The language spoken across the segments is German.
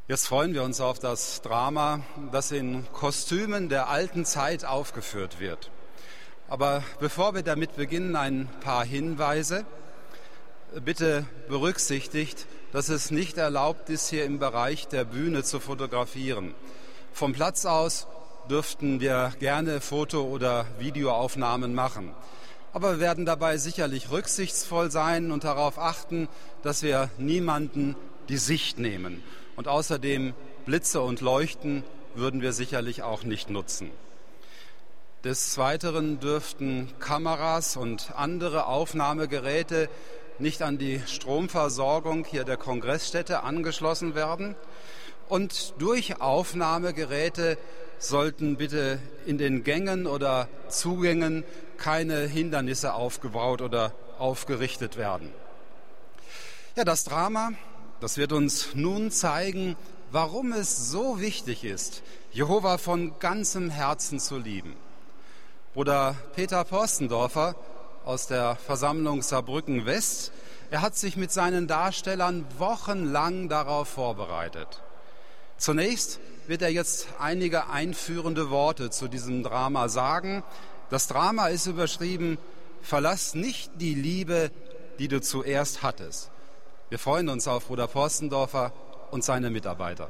Jetzt freuen wir uns auf das Drama, das in Kostümen der alten Zeit aufgeführt wird. Aber bevor wir damit beginnen, ein paar Hinweise. Bitte berücksichtigt, dass es nicht erlaubt ist, hier im Bereich der Bühne zu fotografieren. Vom Platz aus dürften wir gerne Foto- oder Videoaufnahmen machen. Aber wir werden dabei sicherlich rücksichtsvoll sein und darauf achten, dass wir niemanden die Sicht nehmen. Und außerdem Blitze und Leuchten würden wir sicherlich auch nicht nutzen. Des Weiteren dürften Kameras und andere Aufnahmegeräte nicht an die Stromversorgung hier der Kongressstätte angeschlossen werden. Und durch Aufnahmegeräte sollten bitte in den Gängen oder Zugängen keine Hindernisse aufgebaut oder aufgerichtet werden. Ja, das Drama, das wird uns nun zeigen, warum es so wichtig ist, Jehova von ganzem Herzen zu lieben. Bruder Peter Porstendorfer aus der Versammlung Saarbrücken West, er hat sich mit seinen Darstellern wochenlang darauf vorbereitet. Zunächst wird er jetzt einige einführende Worte zu diesem Drama sagen. Das Drama ist überschrieben: Verlass nicht die Liebe, die du zuerst hattest. Wir freuen uns auf Bruder Porstendorfer und seine Mitarbeiter.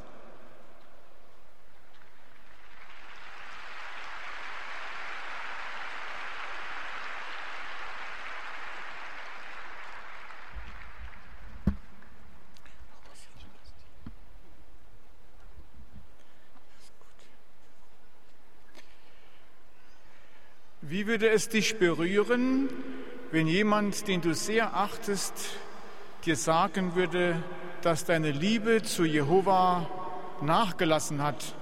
Wie würde es dich berühren, wenn jemand, den du sehr achtest, dir sagen würde, dass deine Liebe zu Jehova nachgelassen hat?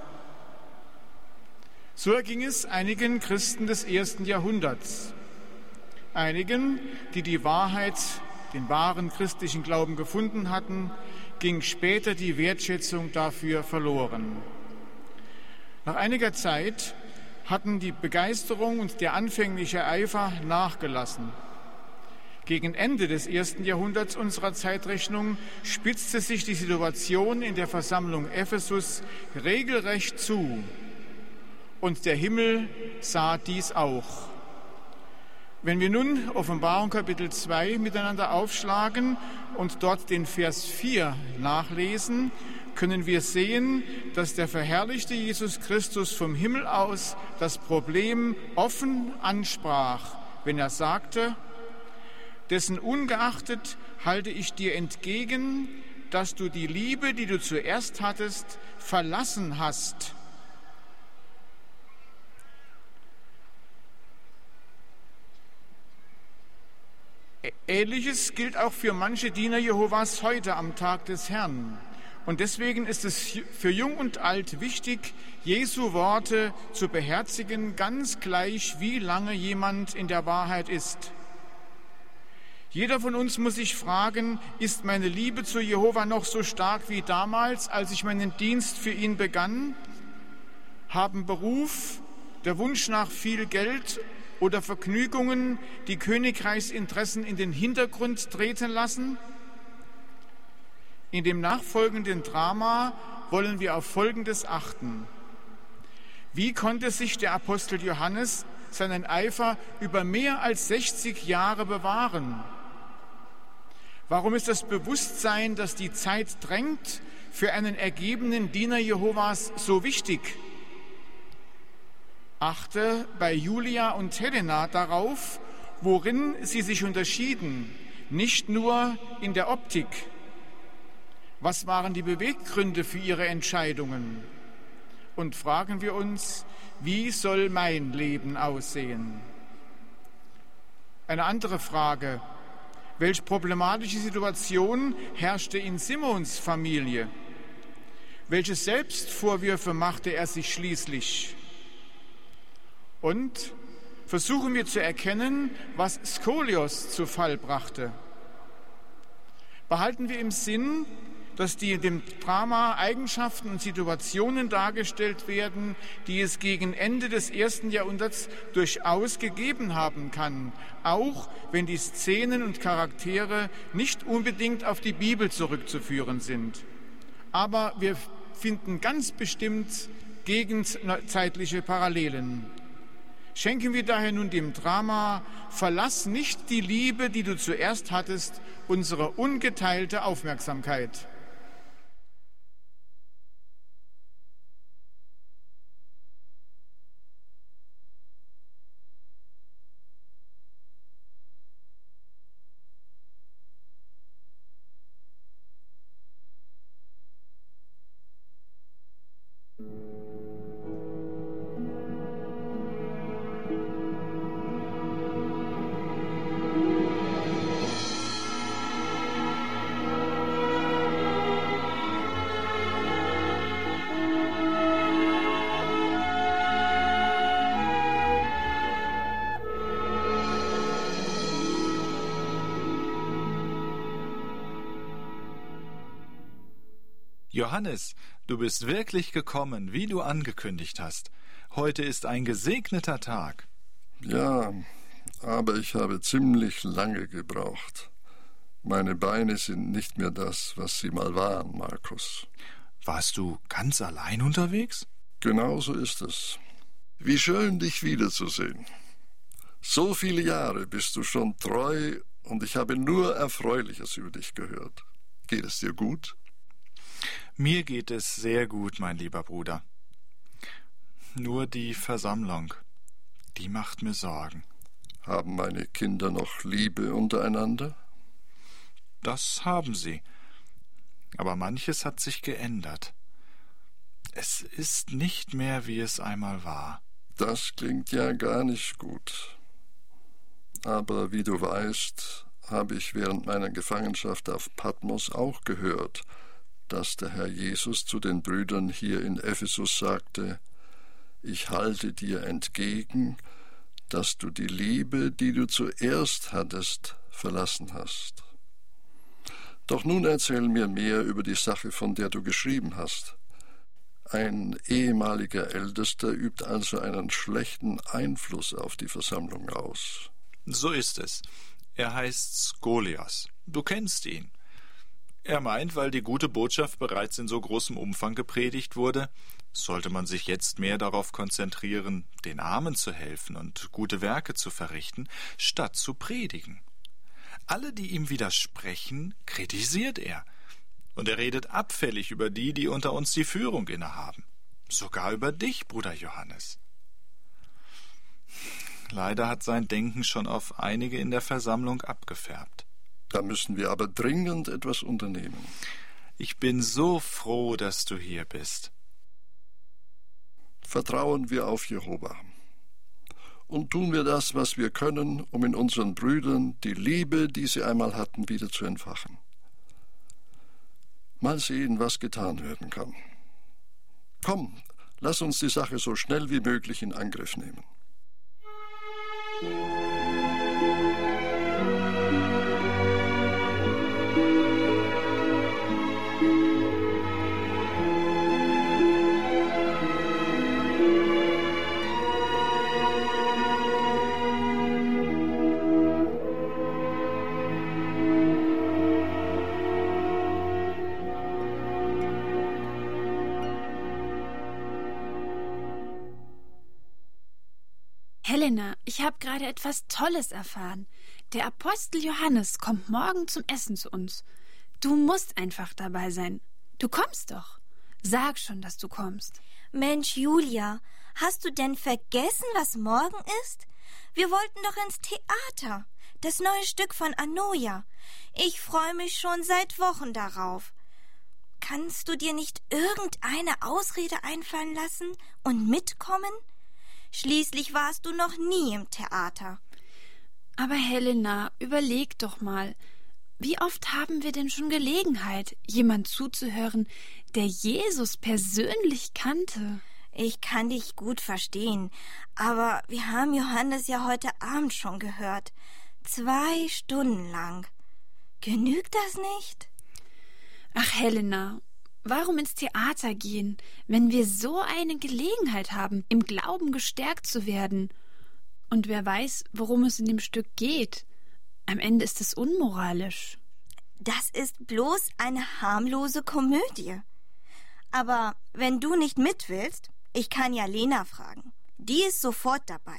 So erging es einigen Christen des 1. Jahrhunderts. Einigen, die die Wahrheit, den wahren christlichen Glauben gefunden hatten, ging später die Wertschätzung dafür verloren. Nach einiger Zeit hatten die Begeisterung und der anfängliche Eifer nachgelassen. Gegen Ende des 1. Jahrhunderts unserer Zeitrechnung spitzte sich die Situation in der Versammlung Ephesus regelrecht zu. Und der Himmel sah dies auch. Wenn wir nun Offenbarung Kapitel 2 miteinander aufschlagen und dort den Vers 4 nachlesen, können wir sehen, dass der verherrlichte Jesus Christus vom Himmel aus das Problem offen ansprach, wenn er sagte: Dessen ungeachtet halte ich dir entgegen, dass du die Liebe, die du zuerst hattest, verlassen hast. Ähnliches gilt auch für manche Diener Jehovas heute am Tag des Herrn. Und deswegen ist es für Jung und Alt wichtig, Jesu Worte zu beherzigen, ganz gleich, wie lange jemand in der Wahrheit ist. Jeder von uns muss sich fragen, ist meine Liebe zu Jehova noch so stark wie damals, als ich meinen Dienst für ihn begann? Haben Beruf, der Wunsch nach viel Geld oder Vergnügungen die Königreichsinteressen in den Hintergrund treten lassen? In dem nachfolgenden Drama wollen wir auf Folgendes achten. Wie konnte sich der Apostel Johannes seinen Eifer über mehr als 60 Jahre bewahren? Warum ist das Bewusstsein, dass die Zeit drängt, für einen ergebenen Diener Jehovas so wichtig? Achte bei Julia und Helena darauf, worin sie sich unterschieden, nicht nur in der Optik. Was waren die Beweggründe für ihre Entscheidungen? Und fragen wir uns, wie soll mein Leben aussehen? Eine andere Frage: Welche problematische Situation herrschte in Simons Familie? Welche Selbstvorwürfe machte er sich schließlich? Und versuchen wir zu erkennen, was Skolios zu Fall brachte. Behalten wir im Sinn, dass in dem Drama Eigenschaften und Situationen dargestellt werden, die es gegen Ende des 1. Jahrhunderts durchaus gegeben haben kann, auch wenn die Szenen und Charaktere nicht unbedingt auf die Bibel zurückzuführen sind. Aber wir finden ganz bestimmt gegenzeitliche Parallelen. Schenken wir daher nun dem Drama »Verlass nicht die Liebe, die du zuerst hattest«, unsere ungeteilte Aufmerksamkeit. Johannes, du bist wirklich gekommen, wie du angekündigt hast. Heute ist ein gesegneter Tag. Ja, aber ich habe ziemlich lange gebraucht. Meine Beine sind nicht mehr das, was sie mal waren, Markus. Warst du ganz allein unterwegs? Genau so ist es. Wie schön, dich wiederzusehen. So viele Jahre bist du schon treu und ich habe nur Erfreuliches über dich gehört. Geht es dir gut? Mir geht es sehr gut, mein lieber Bruder. Nur die Versammlung, die macht mir Sorgen. Haben meine Kinder noch Liebe untereinander? Das haben sie. Aber manches hat sich geändert. Es ist nicht mehr, wie es einmal war. Das klingt ja gar nicht gut. Aber wie du weißt, habe ich während meiner Gefangenschaft auf Patmos auch gehört, dass der Herr Jesus zu den Brüdern hier in Ephesus sagte: Ich halte dir entgegen, dass du die Liebe, die du zuerst hattest, verlassen hast. Doch nun erzähl mir mehr über die Sache, von der du geschrieben hast. Ein ehemaliger Ältester übt also einen schlechten Einfluss auf die Versammlung aus. So ist es. Er heißt Skolias. Du kennst ihn. Er meint, weil die gute Botschaft bereits in so großem Umfang gepredigt wurde, sollte man sich jetzt mehr darauf konzentrieren, den Armen zu helfen und gute Werke zu verrichten, statt zu predigen. Alle, die ihm widersprechen, kritisiert er. Und er redet abfällig über die, die unter uns die Führung innehaben. Sogar über dich, Bruder Johannes. Leider hat sein Denken schon auf einige in der Versammlung abgefärbt. Da müssen wir aber dringend etwas unternehmen. Ich bin so froh, dass du hier bist. Vertrauen wir auf Jehova. Und tun wir das, was wir können, um in unseren Brüdern die Liebe, die sie einmal hatten, wieder zu entfachen. Mal sehen, was getan werden kann. Komm, lass uns die Sache so schnell wie möglich in Angriff nehmen. Helena, ich habe gerade etwas Tolles erfahren. Der Apostel Johannes kommt morgen zum Essen zu uns. Du musst einfach dabei sein. Du kommst doch. Sag schon, dass du kommst. Mensch, Julia, hast du denn vergessen, was morgen ist? Wir wollten doch ins Theater. Das neue Stück von Anoia. Ich freue mich schon seit Wochen darauf. Kannst du dir nicht irgendeine Ausrede einfallen lassen und mitkommen? Schließlich warst du noch nie im Theater. Aber Helena, überleg doch mal, wie oft haben wir denn schon Gelegenheit, jemand zuzuhören, der Jesus persönlich kannte? Ich kann dich gut verstehen, aber wir haben Johannes ja heute Abend schon gehört. 2 Stunden lang. Genügt das nicht? Ach, Helena, warum ins Theater gehen, wenn wir so eine Gelegenheit haben, im Glauben gestärkt zu werden? Und wer weiß, worum es in dem Stück geht. Am Ende ist es unmoralisch. Das ist bloß eine harmlose Komödie. Aber wenn du nicht mit willst, ich kann ja Lena fragen. Die ist sofort dabei.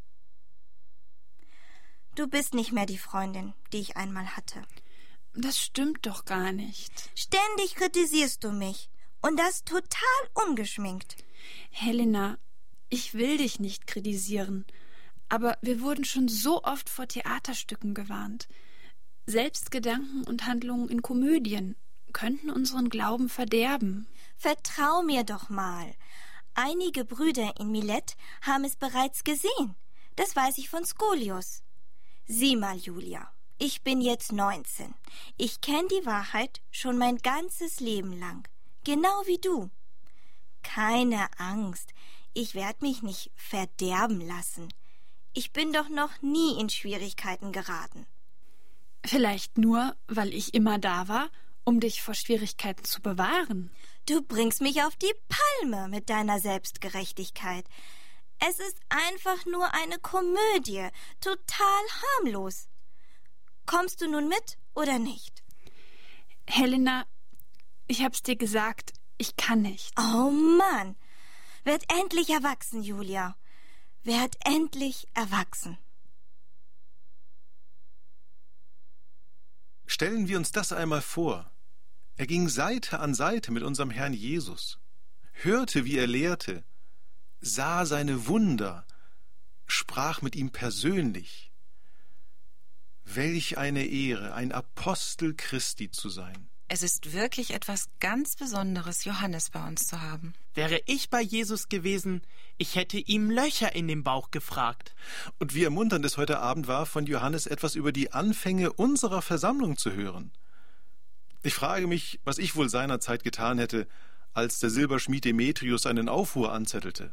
Du bist nicht mehr die Freundin, die ich einmal hatte. Das stimmt doch gar nicht. Ständig kritisierst du mich. Und das total ungeschminkt. Helena, ich will dich nicht kritisieren. Aber wir wurden schon so oft vor Theaterstücken gewarnt. Selbstgedanken und Handlungen in Komödien könnten unseren Glauben verderben. Vertrau mir doch mal. Einige Brüder in Milet haben es bereits gesehen. Das weiß ich von Skolius. Sieh mal, Julia, ich bin jetzt 19. Ich kenne die Wahrheit schon mein ganzes Leben lang. Genau wie du. Keine Angst, ich werde mich nicht verderben lassen. Ich bin doch noch nie in Schwierigkeiten geraten. Vielleicht nur, weil ich immer da war, um dich vor Schwierigkeiten zu bewahren. Du bringst mich auf die Palme mit deiner Selbstgerechtigkeit. Es ist einfach nur eine Komödie, total harmlos. Kommst du nun mit oder nicht? Helena, ich hab's dir gesagt, ich kann nicht. Oh Mann, werd endlich erwachsen, Julia. Werd endlich erwachsen. Stellen wir uns das einmal vor. Er ging Seite an Seite mit unserem Herrn Jesus, hörte, wie er lehrte, sah seine Wunder, sprach mit ihm persönlich. Welch eine Ehre, ein Apostel Christi zu sein. Es ist wirklich etwas ganz Besonderes, Johannes bei uns zu haben. Wäre ich bei Jesus gewesen, ich hätte ihm Löcher in den Bauch gefragt. Und wie ermunternd es heute Abend war, von Johannes etwas über die Anfänge unserer Versammlung zu hören. Ich frage mich, was ich wohl seinerzeit getan hätte, als der Silberschmied Demetrius einen Aufruhr anzettelte.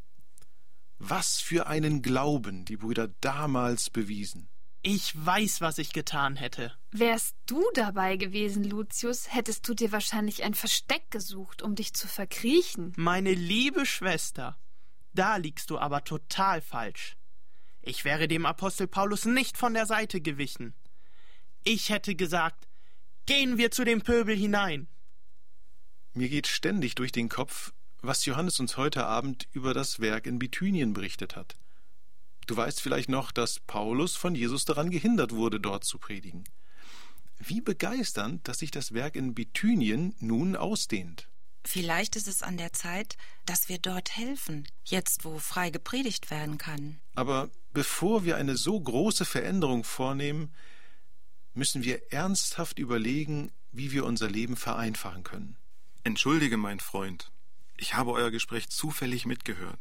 Was für einen Glauben die Brüder damals bewiesen. Ich weiß, was ich getan hätte. Wärst du dabei gewesen, Lucius, hättest du dir wahrscheinlich ein Versteck gesucht, um dich zu verkriechen. Meine liebe Schwester, da liegst du aber total falsch. Ich wäre dem Apostel Paulus nicht von der Seite gewichen. Ich hätte gesagt, gehen wir zu dem Pöbel hinein. Mir geht ständig durch den Kopf, was Johannes uns heute Abend über das Werk in Bithynien berichtet hat. Du weißt vielleicht noch, dass Paulus von Jesus daran gehindert wurde, dort zu predigen. Wie begeisternd, dass sich das Werk in Bithynien nun ausdehnt. Vielleicht ist es an der Zeit, dass wir dort helfen, jetzt wo frei gepredigt werden kann. Aber bevor wir eine so große Veränderung vornehmen, müssen wir ernsthaft überlegen, wie wir unser Leben vereinfachen können. Entschuldige, mein Freund, ich habe euer Gespräch zufällig mitgehört.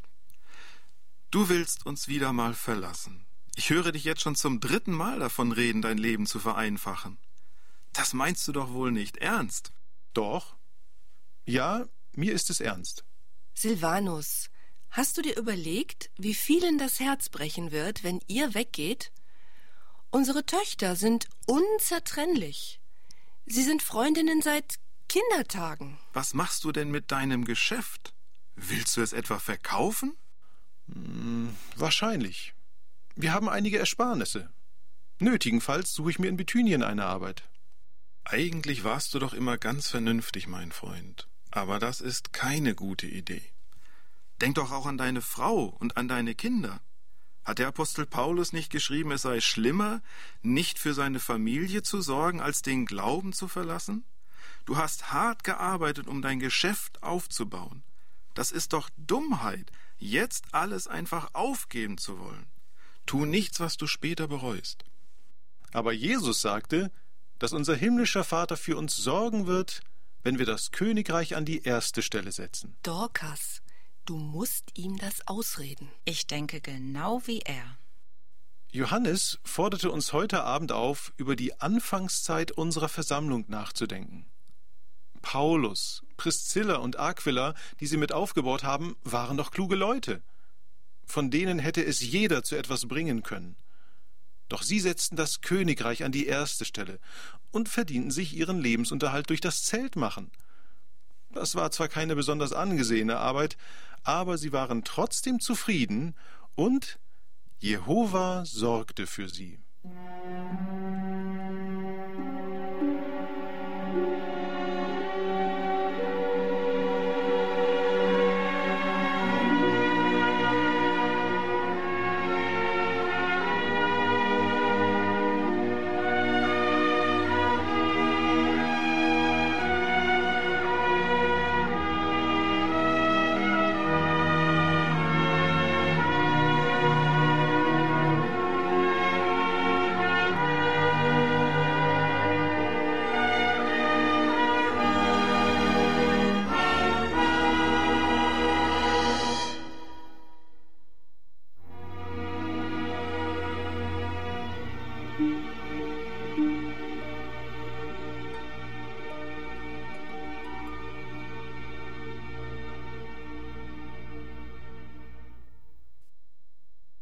Du willst uns wieder mal verlassen. Ich höre dich jetzt schon zum 3. Mal davon reden, dein Leben zu vereinfachen. Das meinst du doch wohl nicht ernst? Doch. Ja, mir ist es ernst. Silvanus, hast du dir überlegt, wie vielen das Herz brechen wird, wenn ihr weggeht? Unsere Töchter sind unzertrennlich. Sie sind Freundinnen seit Kindertagen. Was machst du denn mit deinem Geschäft? Willst du es etwa verkaufen? Wahrscheinlich. Wir haben einige Ersparnisse. Nötigenfalls suche ich mir in Bithynien eine Arbeit. Eigentlich warst du doch immer ganz vernünftig, mein Freund. Aber das ist keine gute Idee. Denk doch auch an deine Frau und an deine Kinder. Hat der Apostel Paulus nicht geschrieben, es sei schlimmer, nicht für seine Familie zu sorgen, als den Glauben zu verlassen? Du hast hart gearbeitet, um dein Geschäft aufzubauen. Das ist doch Dummheit, jetzt alles einfach aufgeben zu wollen. Tu nichts, was du später bereust. Aber Jesus sagte, dass unser himmlischer Vater für uns sorgen wird, wenn wir das Königreich an die erste Stelle setzen. Dorcas, du musst ihm das ausreden. Ich denke genau wie er. Johannes forderte uns heute Abend auf, über die Anfangszeit unserer Versammlung nachzudenken. Paulus, Priscilla und Aquila, die sie mit aufgebaut haben, waren doch kluge Leute. Von denen hätte es jeder zu etwas bringen können. Doch sie setzten das Königreich an die erste Stelle und verdienten sich ihren Lebensunterhalt durch das Zeltmachen. Das war zwar keine besonders angesehene Arbeit, aber sie waren trotzdem zufrieden und Jehova sorgte für sie.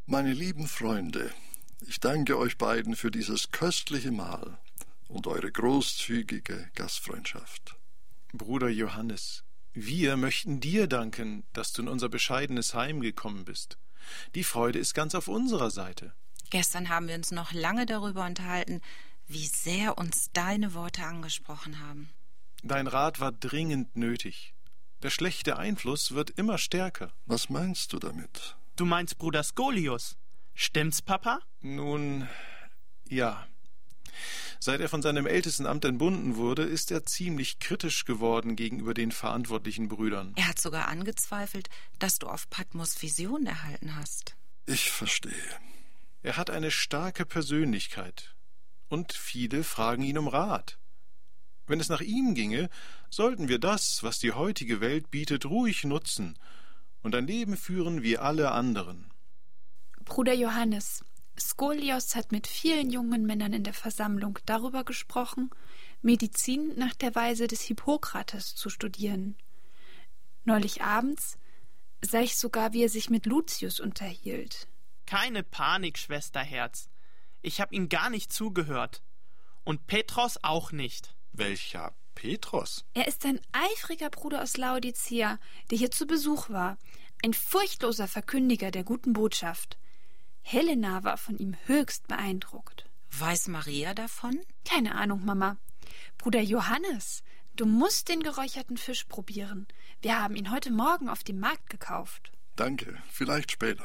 Meine lieben Freunde, ich danke euch beiden für dieses köstliche Mahl und eure großzügige Gastfreundschaft. Bruder Johannes, wir möchten dir danken, dass du in unser bescheidenes Heim gekommen bist. Die Freude ist ganz auf unserer Seite. Gestern haben wir uns noch lange darüber unterhalten, wie sehr uns deine Worte angesprochen haben. Dein Rat war dringend nötig. Der schlechte Einfluss wird immer stärker. Was meinst du damit? Du meinst Bruder Skolius. Stimmt's, Papa? Nun, ja. Seit er von seinem Ältestenamt entbunden wurde, ist er ziemlich kritisch geworden gegenüber den verantwortlichen Brüdern. Er hat sogar angezweifelt, dass du auf Patmos Visionen erhalten hast. Ich verstehe. Er hat eine starke Persönlichkeit und viele fragen ihn um Rat. Wenn es nach ihm ginge, sollten wir das, was die heutige Welt bietet, ruhig nutzen und ein Leben führen wie alle anderen. Bruder Johannes, Skolios hat mit vielen jungen Männern in der Versammlung darüber gesprochen, Medizin nach der Weise des Hippokrates zu studieren. Neulich abends sah ich sogar, wie er sich mit Lucius unterhielt. Keine Panik, Schwesterherz. Ich habe ihm gar nicht zugehört. Und Petros auch nicht. Welcher Petros? Er ist ein eifriger Bruder aus Laodicea, der hier zu Besuch war. Ein furchtloser Verkündiger der guten Botschaft. Helena war von ihm höchst beeindruckt. Weiß Maria davon? Keine Ahnung, Mama. Bruder Johannes, du musst den geräucherten Fisch probieren. Wir haben ihn heute Morgen auf dem Markt gekauft. Danke, vielleicht später.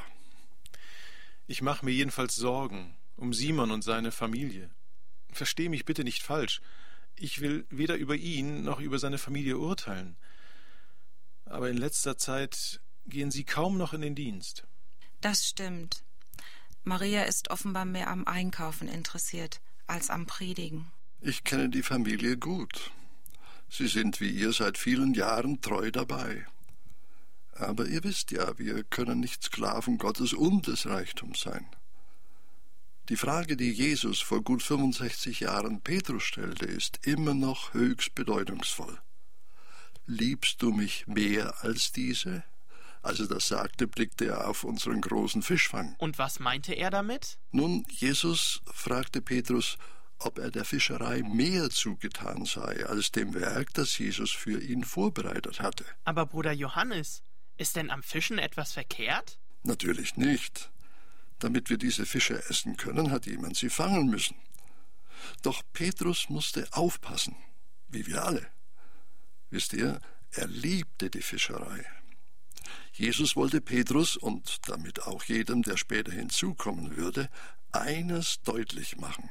Ich mache mir jedenfalls Sorgen um Simon und seine Familie. Versteh mich bitte nicht falsch. Ich will weder über ihn noch über seine Familie urteilen. Aber in letzter Zeit gehen sie kaum noch in den Dienst. Das stimmt. Maria ist offenbar mehr am Einkaufen interessiert als am Predigen. Ich kenne die Familie gut. Sie sind wie ihr seit vielen Jahren treu dabei. Aber ihr wisst ja, wir können nicht Sklaven Gottes und des Reichtums sein. Die Frage, die Jesus vor gut 65 Jahren Petrus stellte, ist immer noch höchst bedeutungsvoll. Liebst du mich mehr als diese? Als er das sagte, blickte er auf unseren großen Fischfang. Und was meinte er damit? Nun, Jesus fragte Petrus, ob er der Fischerei mehr zugetan sei als dem Werk, das Jesus für ihn vorbereitet hatte. Aber Bruder Johannes, ist denn am Fischen etwas verkehrt? Natürlich nicht. Damit wir diese Fische essen können, hat jemand sie fangen müssen. Doch Petrus musste aufpassen, wie wir alle. Wisst ihr, er liebte die Fischerei. Jesus wollte Petrus und damit auch jedem, der später hinzukommen würde, eines deutlich machen.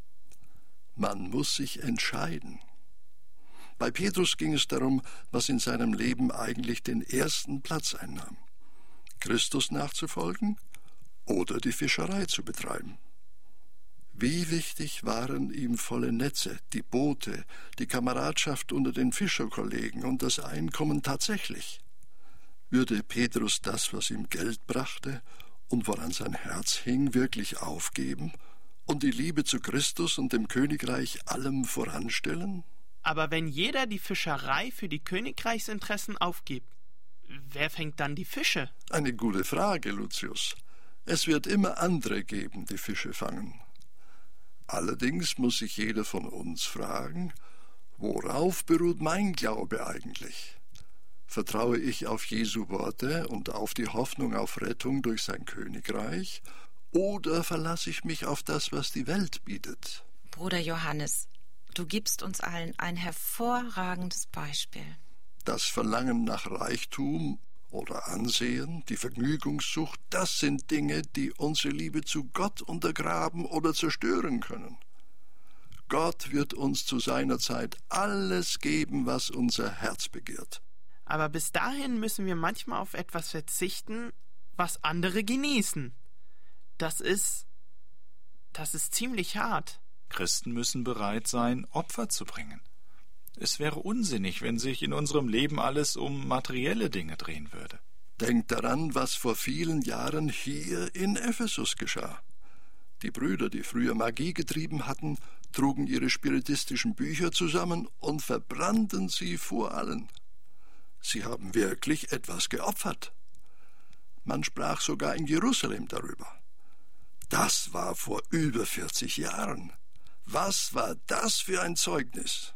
Man muss sich entscheiden. Bei Petrus ging es darum, was in seinem Leben eigentlich den ersten Platz einnahm. Christus nachzufolgen oder die Fischerei zu betreiben. Wie wichtig waren ihm volle Netze, die Boote, die Kameradschaft unter den Fischerkollegen und das Einkommen tatsächlich? Würde Petrus das, was ihm Geld brachte und woran sein Herz hing, wirklich aufgeben und die Liebe zu Christus und dem Königreich allem voranstellen? Aber wenn jeder die Fischerei für die Königreichsinteressen aufgibt, wer fängt dann die Fische? Eine gute Frage, Lucius. Es wird immer andere geben, die Fische fangen. Allerdings muss sich jeder von uns fragen, worauf beruht mein Glaube eigentlich? Vertraue ich auf Jesu Worte und auf die Hoffnung auf Rettung durch sein Königreich, oder verlasse ich mich auf das, was die Welt bietet? Bruder Johannes, du gibst uns allen ein hervorragendes Beispiel. Das Verlangen nach Reichtum oder Ansehen, die Vergnügungssucht, das sind Dinge, die unsere Liebe zu Gott untergraben oder zerstören können. Gott wird uns zu seiner Zeit alles geben, was unser Herz begehrt. Aber bis dahin müssen wir manchmal auf etwas verzichten, was andere genießen. Das ist ziemlich hart. Christen müssen bereit sein, Opfer zu bringen. Es wäre unsinnig, wenn sich in unserem Leben alles um materielle Dinge drehen würde. Denkt daran, was vor vielen Jahren hier in Ephesus geschah. Die Brüder, die früher Magie getrieben hatten, trugen ihre spiritistischen Bücher zusammen und verbrannten sie vor allen. Sie haben wirklich etwas geopfert. Man sprach sogar in Jerusalem darüber. Das war vor über 40 Jahren. Was war das für ein Zeugnis?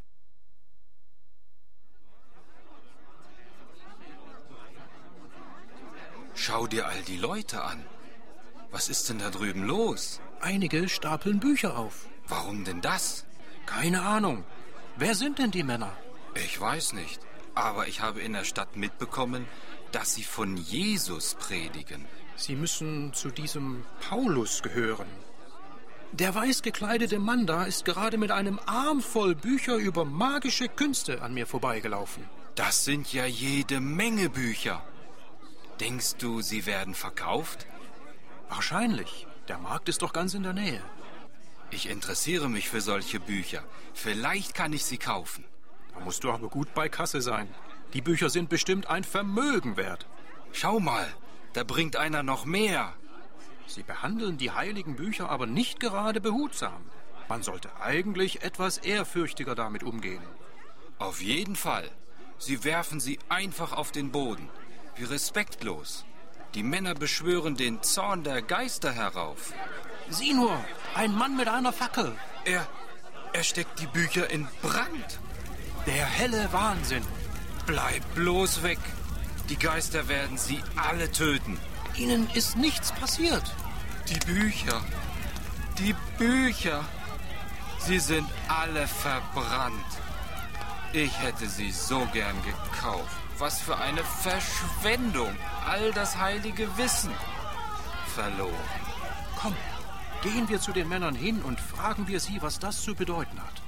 Schau dir all die Leute an. Was ist denn da drüben los? Einige stapeln Bücher auf. Warum denn das? Keine Ahnung. Wer sind denn die Männer? Ich weiß nicht. Aber ich habe in der Stadt mitbekommen, dass sie von Jesus predigen. Sie müssen zu diesem Paulus gehören. Der weiß gekleidete Mann da ist gerade mit einem Arm voll Bücher über magische Künste an mir vorbeigelaufen. Das sind ja jede Menge Bücher. Denkst du, sie werden verkauft? Wahrscheinlich. Der Markt ist doch ganz in der Nähe. Ich interessiere mich für solche Bücher. Vielleicht kann ich sie kaufen. Da musst du aber gut bei Kasse sein. Die Bücher sind bestimmt ein Vermögen wert. Schau mal, da bringt einer noch mehr. Sie behandeln die heiligen Bücher aber nicht gerade behutsam. Man sollte eigentlich etwas ehrfürchtiger damit umgehen. Auf jeden Fall. Sie werfen sie einfach auf den Boden. Wie respektlos. Die Männer beschwören den Zorn der Geister herauf. Sieh nur, ein Mann mit einer Fackel. Er steckt die Bücher in Brand. Der helle Wahnsinn. Bleib bloß weg. Die Geister werden sie alle töten. Ihnen ist nichts passiert. Die Bücher. Die Bücher. Sie sind alle verbrannt. Ich hätte sie so gern gekauft. Was für eine Verschwendung. All das heilige Wissen. Verloren. Komm, gehen wir zu den Männern hin und fragen wir sie, was das zu bedeuten hat.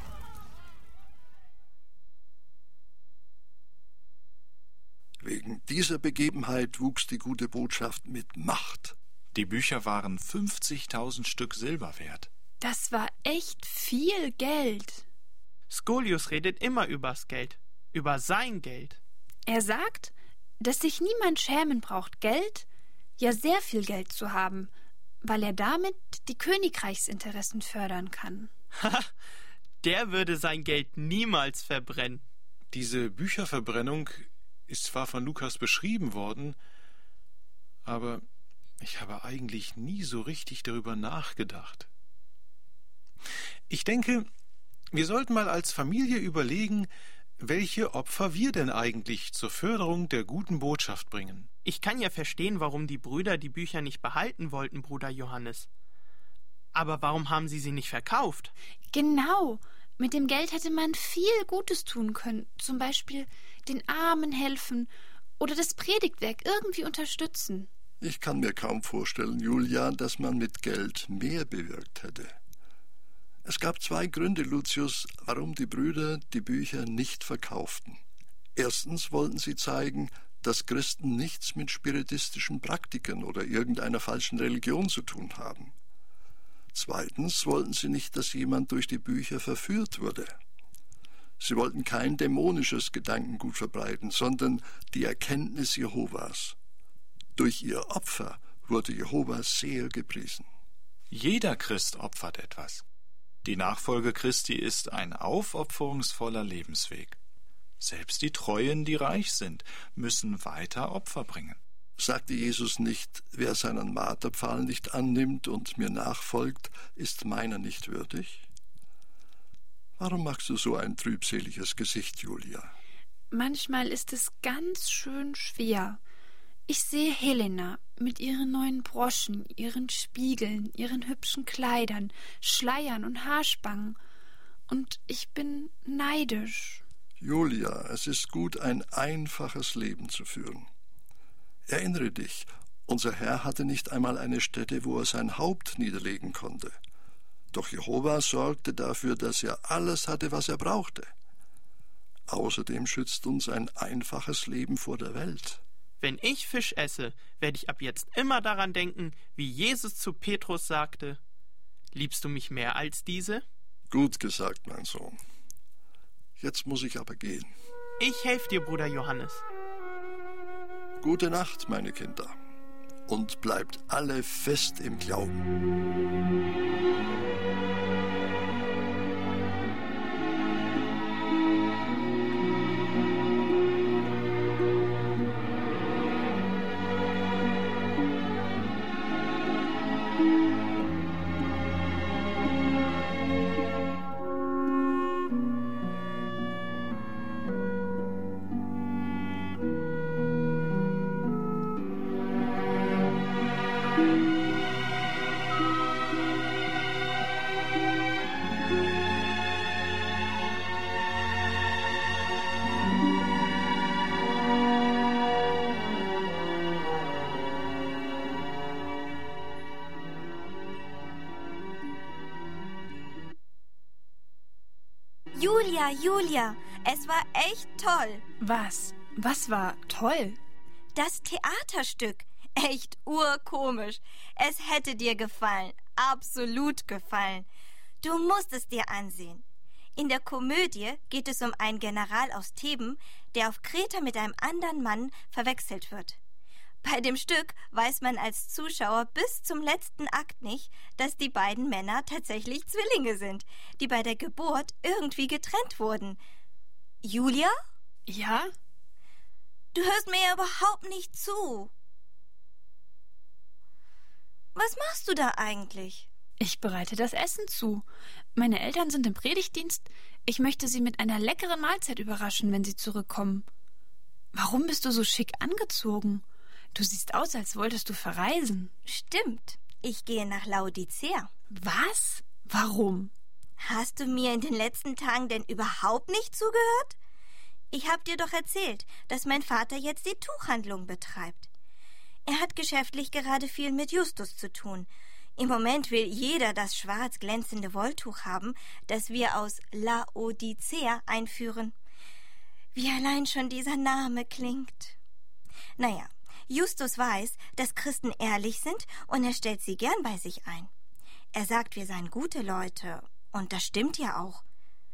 Wegen dieser Begebenheit wuchs die gute Botschaft mit Macht. Die Bücher waren 50.000 Stück Silber wert. Das war echt viel Geld. Skolius redet immer übers Geld, über sein Geld. Er sagt, dass sich niemand schämen braucht, Geld, ja sehr viel Geld zu haben, weil er damit die Königreichsinteressen fördern kann. Der würde sein Geld niemals verbrennen. Diese Bücherverbrennung ist zwar von Lukas beschrieben worden, aber ich habe eigentlich nie so richtig darüber nachgedacht. Ich denke, wir sollten mal als Familie überlegen, welche Opfer wir denn eigentlich zur Förderung der guten Botschaft bringen. Ich kann ja verstehen, warum die Brüder die Bücher nicht behalten wollten, Bruder Johannes. Aber warum haben sie nicht verkauft? Genau. Mit dem Geld hätte man viel Gutes tun können. Zum Beispiel den Armen helfen oder das Predigtwerk irgendwie unterstützen. Ich kann mir kaum vorstellen, Julia, dass man mit Geld mehr bewirkt hätte. Es gab 2 Gründe, Lucius, warum die Brüder die Bücher nicht verkauften. Erstens wollten sie zeigen, dass Christen nichts mit spiritistischen Praktiken oder irgendeiner falschen Religion zu tun haben. Zweitens wollten sie nicht, dass jemand durch die Bücher verführt wurde. Sie wollten kein dämonisches Gedankengut verbreiten, sondern die Erkenntnis Jehovas. Durch ihr Opfer wurde Jehova sehr gepriesen. Jeder Christ opfert etwas. Die Nachfolge Christi ist ein aufopferungsvoller Lebensweg. Selbst die Treuen, die reich sind, müssen weiter Opfer bringen. Sagte Jesus nicht, wer seinen Marterpfahl nicht annimmt und mir nachfolgt, ist meiner nicht würdig? Warum machst du so ein trübseliges Gesicht, Julia? Manchmal ist es ganz schön schwer. Ich sehe Helena mit ihren neuen Broschen, ihren Spiegeln, ihren hübschen Kleidern, Schleiern und Haarspangen. Und ich bin neidisch. Julia, es ist gut, ein einfaches Leben zu führen. Erinnere dich, unser Herr hatte nicht einmal eine Stätte, wo er sein Haupt niederlegen konnte. Doch Jehova sorgte dafür, dass er alles hatte, was er brauchte. Außerdem schützt uns ein einfaches Leben vor der Welt. Wenn ich Fisch esse, werde ich ab jetzt immer daran denken, wie Jesus zu Petrus sagte: Liebst du mich mehr als diese? Gut gesagt, mein Sohn. Jetzt muss ich aber gehen. Ich helfe dir, Bruder Johannes. Gute Nacht, meine Kinder. Und bleibt alle fest im Glauben. Julia, es war echt toll. Was? Was war toll? Das Theaterstück. Echt urkomisch. Es hätte dir gefallen. Absolut gefallen. Du musst es dir ansehen. In der Komödie geht es um einen General aus Theben, der auf Kreta mit einem anderen Mann verwechselt wird. Bei dem Stück weiß man als Zuschauer bis zum letzten Akt nicht, dass die beiden Männer tatsächlich Zwillinge sind, die bei der Geburt irgendwie getrennt wurden. Julia? Ja? Du hörst mir ja überhaupt nicht zu. Was machst du da eigentlich? Ich bereite das Essen zu. Meine Eltern sind im Predigtdienst. Ich möchte sie mit einer leckeren Mahlzeit überraschen, wenn sie zurückkommen. Warum bist du so schick angezogen? Du siehst aus, als wolltest du verreisen. Stimmt. Ich gehe nach Laodicea. Was? Warum? Hast du mir in den letzten Tagen denn überhaupt nicht zugehört? Ich habe dir doch erzählt, dass mein Vater jetzt die Tuchhandlung betreibt. Er hat geschäftlich gerade viel mit Justus zu tun. Im Moment will jeder das schwarz glänzende Wolltuch haben, das wir aus Laodicea einführen. Wie allein schon dieser Name klingt. Naja, Justus weiß, dass Christen ehrlich sind und er stellt sie gern bei sich ein. Er sagt, wir seien gute Leute und das stimmt ja auch.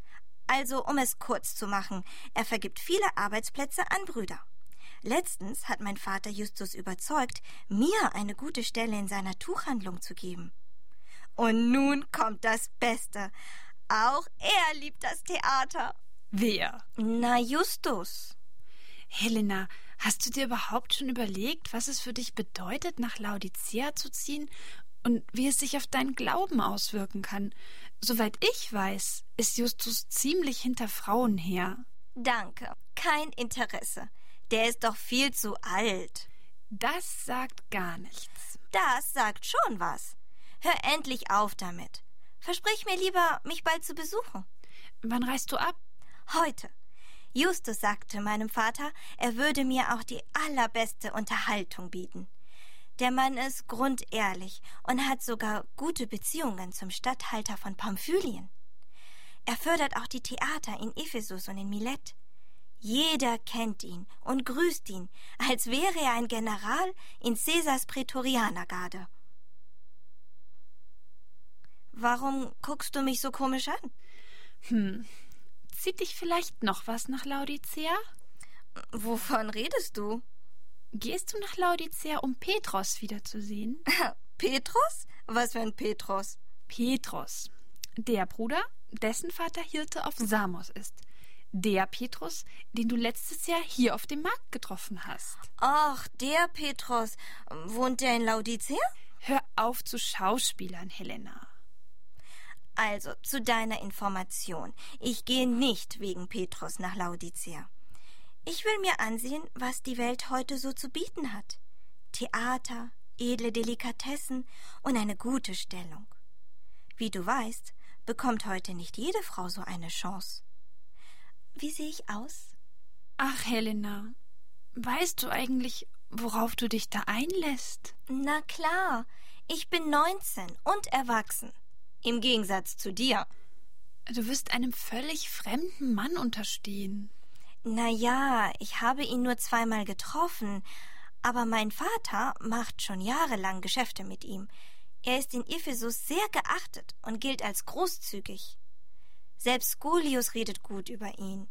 Also, um es kurz zu machen, er vergibt viele Arbeitsplätze an Brüder. Letztens hat mein Vater Justus überzeugt, mir eine gute Stelle in seiner Tuchhandlung zu geben. Und nun kommt das Beste. Auch er liebt das Theater. Wer? Na, Justus. Helena, hast du dir überhaupt schon überlegt, was es für dich bedeutet, nach Laodicea zu ziehen und wie es sich auf deinen Glauben auswirken kann? Soweit ich weiß, ist Justus ziemlich hinter Frauen her. Danke, kein Interesse. Der ist doch viel zu alt. Das sagt gar nichts. Das sagt schon was. Hör endlich auf damit. Versprich mir lieber, mich bald zu besuchen. Wann reist du ab? Heute. Justus sagte meinem Vater, er würde mir auch die allerbeste Unterhaltung bieten. Der Mann ist grundehrlich und hat sogar gute Beziehungen zum Statthalter von Pamphylien. Er fördert auch die Theater in Ephesus und in Milet. Jeder kennt ihn und grüßt ihn, als wäre er ein General in Caesars Prätorianergarde. Warum guckst du mich so komisch an? Zieht dich vielleicht noch was nach Laodicea? Wovon redest du? Gehst du nach Laodicea, um Petros wiederzusehen? Petros? Was für ein Petros? Petros, der Bruder, dessen Vater Hirte auf Samos ist. Der Petrus, den du letztes Jahr hier auf dem Markt getroffen hast. Ach, der Petrus. Wohnt der in Laodicea? Hör auf zu schauspielern, Helena. Also, zu deiner Information. Ich gehe nicht wegen Petrus nach Laodicea. Ich will mir ansehen, was die Welt heute so zu bieten hat. Theater, edle Delikatessen und eine gute Stellung. Wie du weißt, bekommt heute nicht jede Frau so eine Chance. Wie sehe ich aus? Ach, Helena, weißt du eigentlich, worauf du dich da einlässt? Na klar, ich bin 19 und erwachsen. Im Gegensatz zu dir. Du wirst einem völlig fremden Mann unterstehen. Na ja, ich habe ihn nur 2-mal getroffen, aber mein Vater macht schon jahrelang Geschäfte mit ihm. Er ist in Ephesus sehr geachtet und gilt als großzügig. Selbst Scholius redet gut über ihn.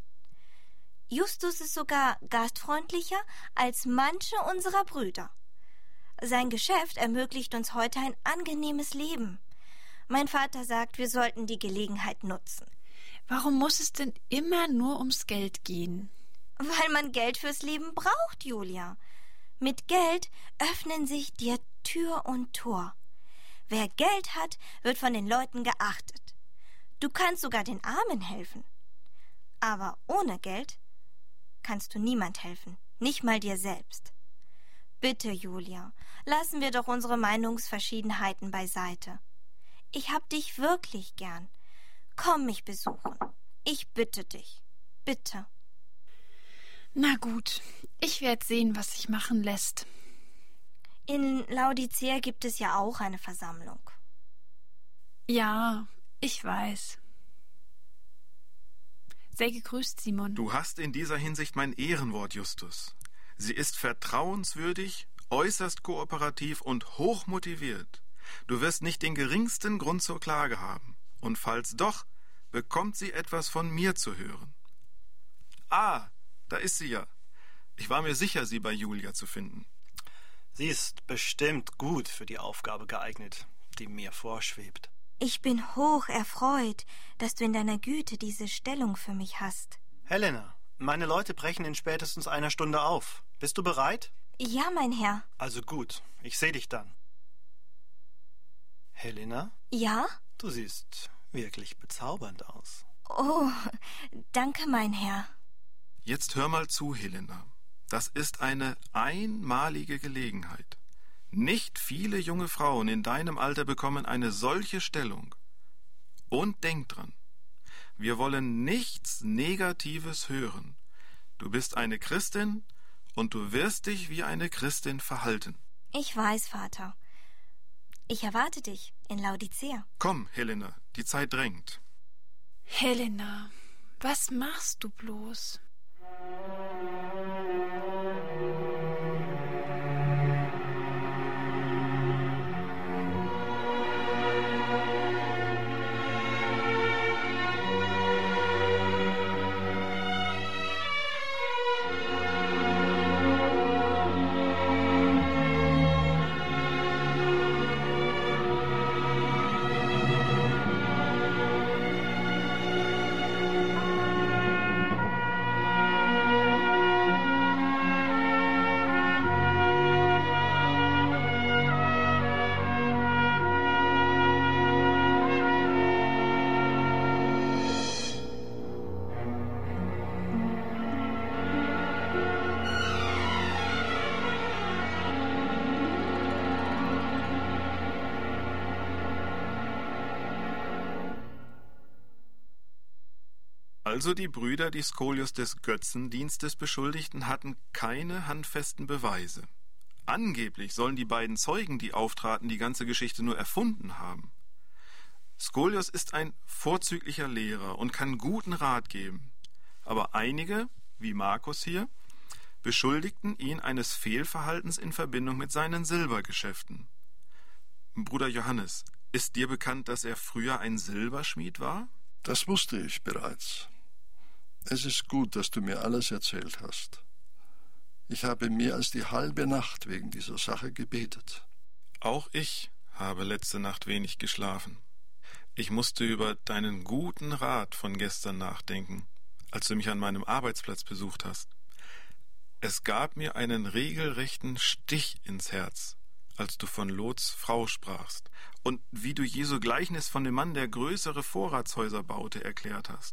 Justus ist sogar gastfreundlicher als manche unserer Brüder. Sein Geschäft ermöglicht uns heute ein angenehmes Leben. Mein Vater sagt, wir sollten die Gelegenheit nutzen. Warum muss es denn immer nur ums Geld gehen? Weil man Geld fürs Leben braucht, Julia. Mit Geld öffnen sich dir Tür und Tor. Wer Geld hat, wird von den Leuten geachtet. Du kannst sogar den Armen helfen. Aber ohne Geld kannst du niemand helfen, nicht mal dir selbst. Bitte, Julia, lassen wir doch unsere Meinungsverschiedenheiten beiseite. Ich hab dich wirklich gern. Komm mich besuchen. Ich bitte dich. Bitte. Na gut, ich werde sehen, was sich machen lässt. In Laodicea gibt es ja auch eine Versammlung. Ja, ich weiß. Sei gegrüßt, Simon. Du hast in dieser Hinsicht mein Ehrenwort, Justus. Sie ist vertrauenswürdig, äußerst kooperativ und hochmotiviert. Du wirst nicht den geringsten Grund zur Klage haben. Und falls doch, bekommt sie etwas von mir zu hören. Ah, da ist sie ja. Ich war mir sicher, sie bei Julia zu finden. Sie ist bestimmt gut für die Aufgabe geeignet, die mir vorschwebt. Ich bin hoch erfreut, dass du in deiner Güte diese Stellung für mich hast. Helena, meine Leute brechen in spätestens einer Stunde auf. Bist du bereit? Ja, mein Herr. Also gut, ich sehe dich dann. Helena? Ja? Du siehst wirklich bezaubernd aus. Oh, danke, mein Herr. Jetzt hör mal zu, Helena. Das ist eine einmalige Gelegenheit. Nicht viele junge Frauen in deinem Alter bekommen eine solche Stellung. Und denk dran, wir wollen nichts Negatives hören. Du bist eine Christin und du wirst dich wie eine Christin verhalten. Ich weiß, Vater. Ich erwarte dich in Laodicea. Komm, Helena, die Zeit drängt. Helena, was machst du bloß? Also die Brüder, die Skolius des Götzendienstes beschuldigten, hatten keine handfesten Beweise. Angeblich sollen die beiden Zeugen, die auftraten, die ganze Geschichte nur erfunden haben. Skolius ist ein vorzüglicher Lehrer und kann guten Rat geben. Aber einige, wie Markus hier, beschuldigten ihn eines Fehlverhaltens in Verbindung mit seinen Silbergeschäften. Bruder Johannes, ist dir bekannt, dass er früher ein Silberschmied war? Das wusste ich bereits. Es ist gut, dass du mir alles erzählt hast. Ich habe mehr als die halbe Nacht wegen dieser Sache gebetet. Auch ich habe letzte Nacht wenig geschlafen. Ich musste über deinen guten Rat von gestern nachdenken, als du mich an meinem Arbeitsplatz besucht hast. Es gab mir einen regelrechten Stich ins Herz, als du von Lots Frau sprachst und wie du Jesu Gleichnis von dem Mann, der größere Vorratshäuser baute, erklärt hast.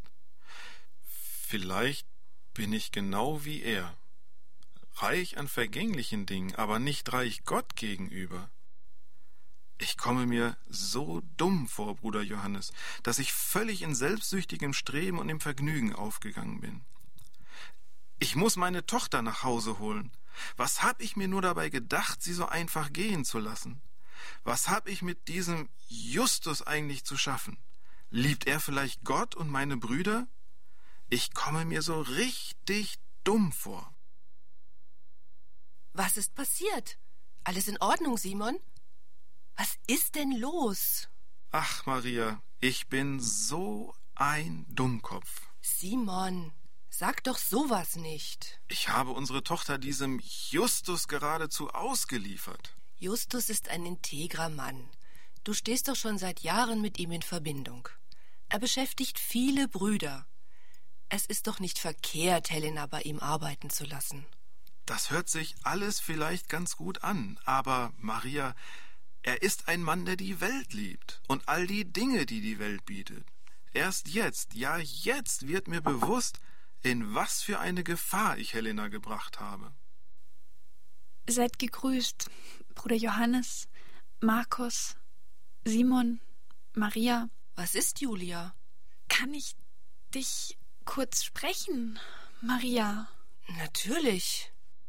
Vielleicht bin ich genau wie er, reich an vergänglichen Dingen, aber nicht reich Gott gegenüber. Ich komme mir so dumm vor, Bruder Johannes, dass ich völlig in selbstsüchtigem Streben und im Vergnügen aufgegangen bin. Ich muss meine Tochter nach Hause holen. Was hab ich mir nur dabei gedacht, sie so einfach gehen zu lassen? Was hab ich mit diesem Justus eigentlich zu schaffen? Liebt er vielleicht Gott und meine Brüder? Ich komme mir so richtig dumm vor. Was ist passiert? Alles in Ordnung, Simon? Was ist denn los? Ach, Maria, ich bin so ein Dummkopf. Simon, sag doch sowas nicht. Ich habe unsere Tochter diesem Justus geradezu ausgeliefert. Justus ist ein integrer Mann. Du stehst doch schon seit Jahren mit ihm in Verbindung. Er beschäftigt viele Brüder. Es ist doch nicht verkehrt, Helena bei ihm arbeiten zu lassen. Das hört sich alles vielleicht ganz gut an, aber, Maria, er ist ein Mann, der die Welt liebt und all die Dinge, die die Welt bietet. Erst jetzt, ja jetzt wird mir bewusst, in was für eine Gefahr ich Helena gebracht habe. Seid gegrüßt, Bruder Johannes, Markus, Simon, Maria. Was ist, Julia? Kann ich dich kurz sprechen, Maria? Natürlich.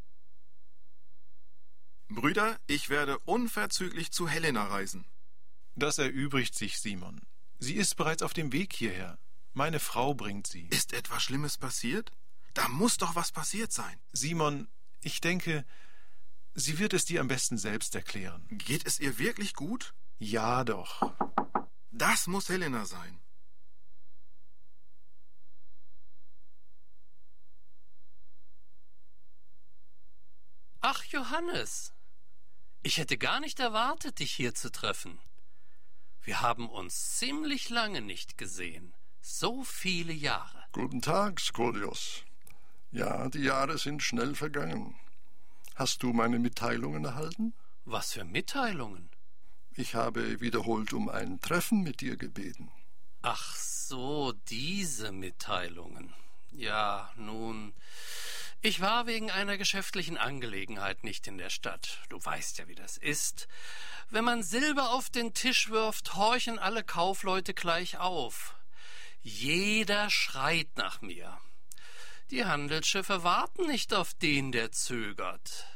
Brüder, ich werde unverzüglich zu Helena reisen. Das erübrigt sich, Simon. Sie ist bereits auf dem Weg hierher. Meine Frau bringt sie. Ist etwas Schlimmes passiert? Da muss doch was passiert sein. Simon, ich denke, sie wird es dir am besten selbst erklären. Geht es ihr wirklich gut? Ja, doch. Das muss Helena sein. Ach, Johannes, ich hätte gar nicht erwartet, dich hier zu treffen. Wir haben uns ziemlich lange nicht gesehen. So viele Jahre. Guten Tag, Skolios. Ja, die Jahre sind schnell vergangen. Hast du meine Mitteilungen erhalten? Was für Mitteilungen? Ich habe wiederholt um ein Treffen mit dir gebeten. Ach so, diese Mitteilungen. Ja, nun, ich war wegen einer geschäftlichen Angelegenheit nicht in der Stadt. Du weißt ja, wie das ist. Wenn man Silber auf den Tisch wirft, horchen alle Kaufleute gleich auf. Jeder schreit nach mir. Die Handelsschiffe warten nicht auf den, der zögert.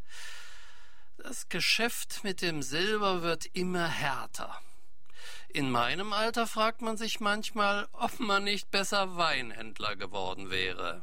Das Geschäft mit dem Silber wird immer härter. In meinem Alter fragt man sich manchmal, ob man nicht besser Weinhändler geworden wäre.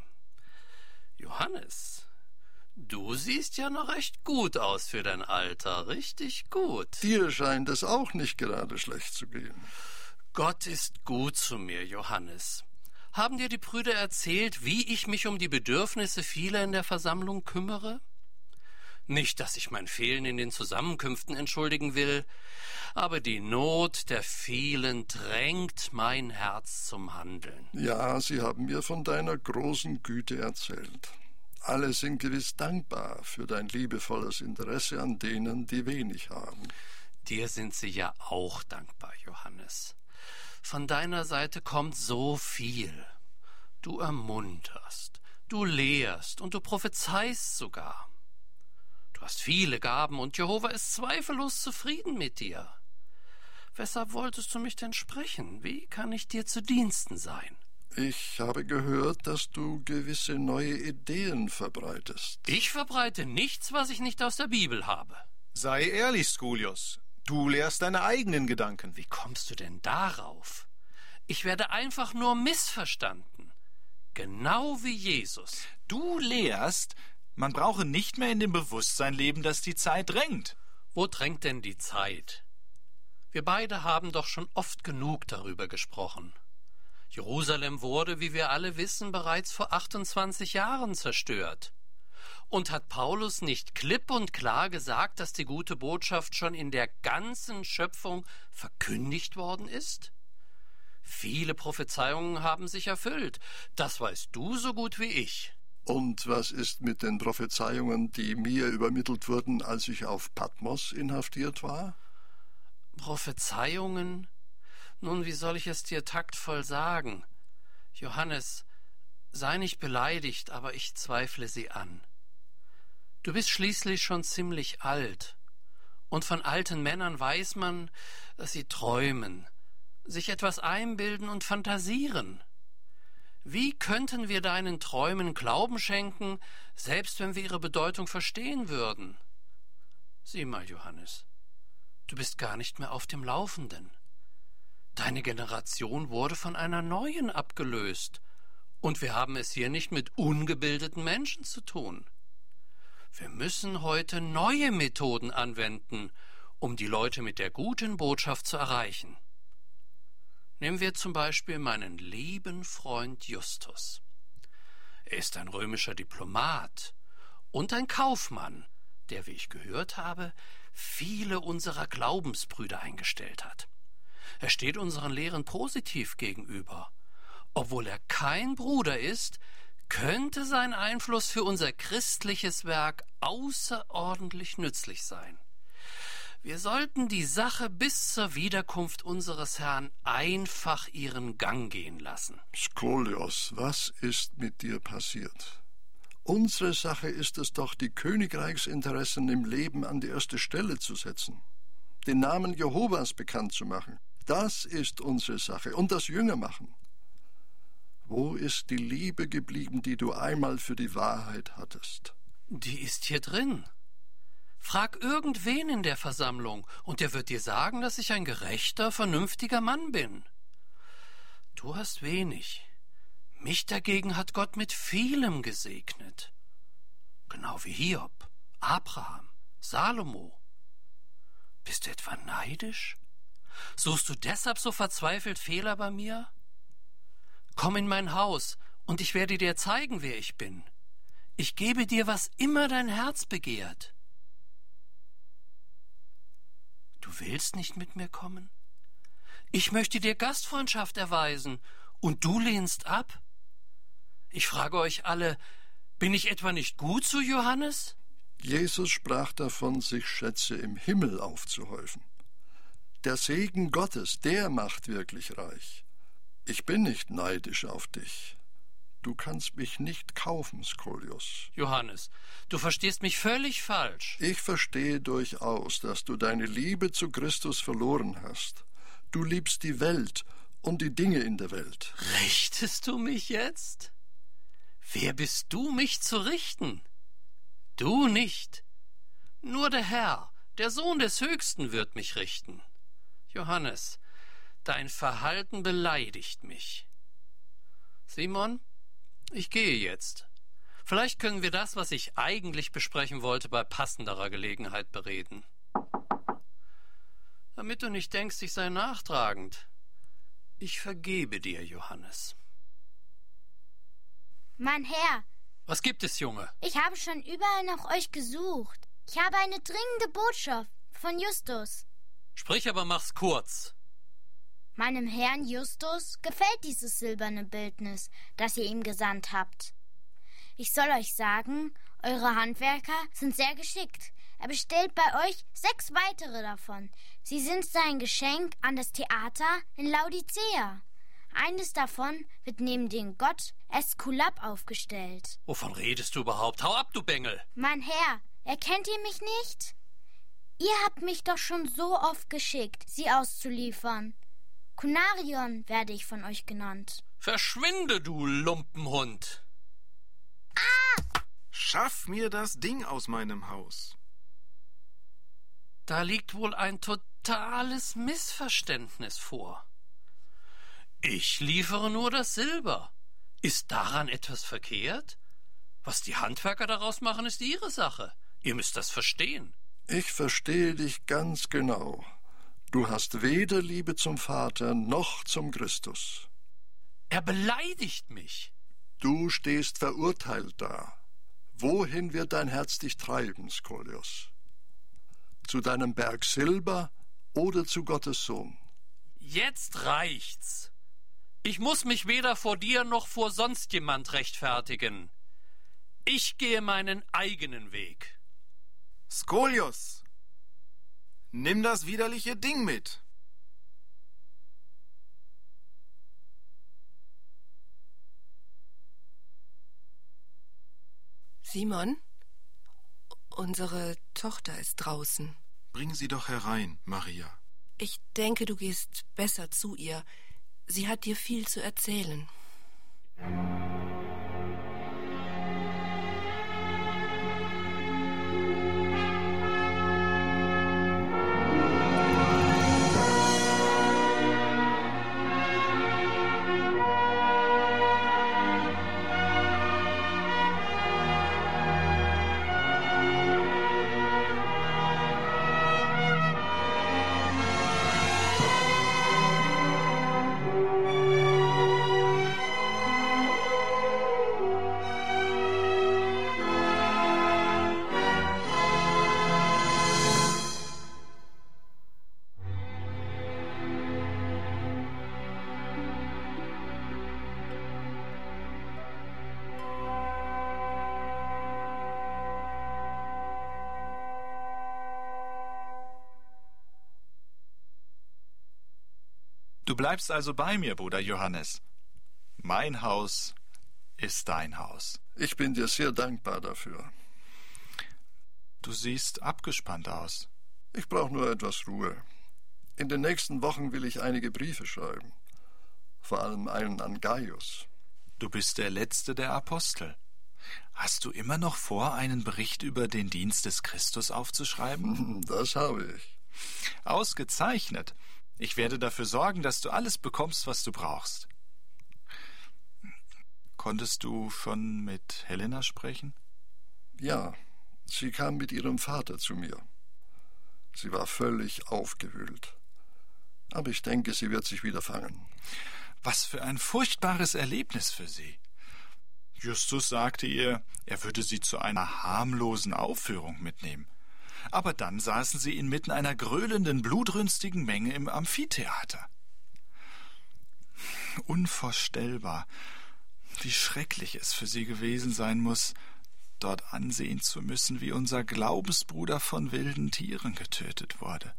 Johannes, du siehst ja noch recht gut aus für dein Alter, richtig gut. Dir scheint es auch nicht gerade schlecht zu gehen. Gott ist gut zu mir, Johannes. Haben dir die Brüder erzählt, wie ich mich um die Bedürfnisse vieler in der Versammlung kümmere? Nicht, dass ich mein Fehlen in den Zusammenkünften entschuldigen will, aber die Not der vielen drängt mein Herz zum Handeln. Ja, sie haben mir von deiner großen Güte erzählt. Alle sind gewiss dankbar für dein liebevolles Interesse an denen, die wenig haben. Dir sind sie ja auch dankbar, Johannes. Von deiner Seite kommt so viel. Du ermunterst, du lehrst und du prophezeist sogar. Du hast viele Gaben und Jehova ist zweifellos zufrieden mit dir. Weshalb wolltest du mich denn sprechen? Wie kann ich dir zu Diensten sein? Ich habe gehört, dass du gewisse neue Ideen verbreitest. Ich verbreite nichts, was ich nicht aus der Bibel habe. Sei ehrlich, Skolios. Du lehrst deine eigenen Gedanken. Wie kommst du denn darauf? Ich werde einfach nur missverstanden. Genau wie Jesus. Du lehrst, man brauche nicht mehr in dem Bewusstsein leben, dass die Zeit drängt. Wo drängt denn die Zeit? Wir beide haben doch schon oft genug darüber gesprochen. Jerusalem wurde, wie wir alle wissen, bereits vor 28 Jahren zerstört. Und hat Paulus nicht klipp und klar gesagt, dass die gute Botschaft schon in der ganzen Schöpfung verkündigt worden ist? Viele Prophezeiungen haben sich erfüllt. Das weißt du so gut wie ich. Und was ist mit den Prophezeiungen, die mir übermittelt wurden, als ich auf Patmos inhaftiert war? Prophezeiungen? Nun, wie soll ich es dir taktvoll sagen? Johannes, sei nicht beleidigt, aber ich zweifle sie an. Du bist schließlich schon ziemlich alt. Und von alten Männern weiß man, dass sie träumen, sich etwas einbilden und fantasieren. Wie könnten wir deinen Träumen Glauben schenken, selbst wenn wir ihre Bedeutung verstehen würden? Sieh mal, Johannes, du bist gar nicht mehr auf dem Laufenden. Deine Generation wurde von einer neuen abgelöst, und wir haben es hier nicht mit ungebildeten Menschen zu tun. Wir müssen heute neue Methoden anwenden, um die Leute mit der guten Botschaft zu erreichen. Nehmen wir zum Beispiel meinen lieben Freund Justus. Er ist ein römischer Diplomat und ein Kaufmann, der, wie ich gehört habe, viele unserer Glaubensbrüder eingestellt hat. Er steht unseren Lehren positiv gegenüber. Obwohl er kein Bruder ist, könnte sein Einfluss für unser christliches Werk außerordentlich nützlich sein. Wir sollten die Sache bis zur Wiederkunft unseres Herrn einfach ihren Gang gehen lassen. Skolios, was ist mit dir passiert? Unsere Sache ist es doch, die Königreichsinteressen im Leben an die erste Stelle zu setzen, den Namen Jehovas bekannt zu machen. Das ist unsere Sache, und das Jüngermachen. Wo ist die Liebe geblieben, die du einmal für die Wahrheit hattest? Die ist hier drin. Frag irgendwen in der Versammlung, und der wird dir sagen, dass ich ein gerechter, vernünftiger Mann bin. Du hast wenig. Mich dagegen hat Gott mit vielem gesegnet. Genau wie Hiob, Abraham, Salomo. Bist du etwa neidisch? Suchst du deshalb so verzweifelt Fehler bei mir? Komm in mein Haus, und ich werde dir zeigen, wer ich bin. Ich gebe dir, was immer dein Herz begehrt. Du willst nicht mit mir kommen? Ich möchte dir Gastfreundschaft erweisen, und du lehnst ab? Ich frage euch alle, bin ich etwa nicht gut zu Johannes? Jesus sprach davon, sich Schätze im Himmel aufzuhäufen. Der Segen Gottes, der macht wirklich reich. Ich bin nicht neidisch auf dich. Du kannst mich nicht kaufen, Skolios. Johannes, du verstehst mich völlig falsch. Ich verstehe durchaus, dass du deine Liebe zu Christus verloren hast. Du liebst die Welt und die Dinge in der Welt. Richtest du mich jetzt? Wer bist du, mich zu richten? Du nicht. Nur der Herr, der Sohn des Höchsten, wird mich richten. Johannes, dein Verhalten beleidigt mich. Simon, ich gehe jetzt. Vielleicht können wir das, was ich eigentlich besprechen wollte, bei passenderer Gelegenheit bereden. Damit du nicht denkst, ich sei nachtragend. Ich vergebe dir, Johannes. Mein Herr. Was gibt es, Junge? Ich habe schon überall nach euch gesucht. Ich habe eine dringende Botschaft von Justus. Sprich, aber mach's kurz. Meinem Herrn Justus gefällt dieses silberne Bildnis, das ihr ihm gesandt habt. Ich soll euch sagen, eure Handwerker sind sehr geschickt. Er bestellt bei euch 6 weitere davon. Sie sind sein Geschenk an das Theater in Laodicea. Eines davon wird neben den Gott Äskulap aufgestellt. Wovon redest du überhaupt? Hau ab, du Bengel! Mein Herr, erkennt ihr mich nicht? Ihr habt mich doch schon so oft geschickt, sie auszuliefern. Kunarion werde ich von euch genannt. Verschwinde, du Lumpenhund! Ah! Schaff mir das Ding aus meinem Haus. Da liegt wohl ein totales Missverständnis vor. Ich liefere nur das Silber. Ist daran etwas verkehrt? Was die Handwerker daraus machen, ist ihre Sache. Ihr müsst das verstehen. Ich verstehe dich ganz genau. Du hast weder Liebe zum Vater noch zum Christus. Er beleidigt mich. Du stehst verurteilt da. Wohin wird dein Herz dich treiben, Skolios? Zu deinem Berg Silber oder zu Gottes Sohn? Jetzt reicht's. Ich muss mich weder vor dir noch vor sonst jemand rechtfertigen. Ich gehe meinen eigenen Weg. Skolios, nimm das widerliche Ding mit. Simon, unsere Tochter ist draußen. Bring sie doch herein, Maria. Ich denke, du gehst besser zu ihr. Sie hat dir viel zu erzählen. Du bleibst also bei mir, Bruder Johannes. Mein Haus ist dein Haus. Ich bin dir sehr dankbar dafür. Du siehst abgespannt aus. Ich brauche nur etwas Ruhe. In den nächsten Wochen will ich einige Briefe schreiben. Vor allem einen an Gaius. Du bist der letzte der Apostel. Hast du immer noch vor, einen Bericht über den Dienst des Christus aufzuschreiben? Das habe ich. Ausgezeichnet. Ich werde dafür sorgen, dass du alles bekommst, was du brauchst. Konntest du schon mit Helena sprechen? Ja, sie kam mit ihrem Vater zu mir. Sie war völlig aufgewühlt. Aber ich denke, sie wird sich wieder fangen. Was für ein furchtbares Erlebnis für sie. Justus sagte ihr, er würde sie zu einer harmlosen Aufführung mitnehmen. Aber dann saßen sie inmitten einer gröhlenden, blutrünstigen Menge im Amphitheater. Unvorstellbar, wie schrecklich es für sie gewesen sein muss, dort ansehen zu müssen, wie unser Glaubensbruder von wilden Tieren getötet wurde.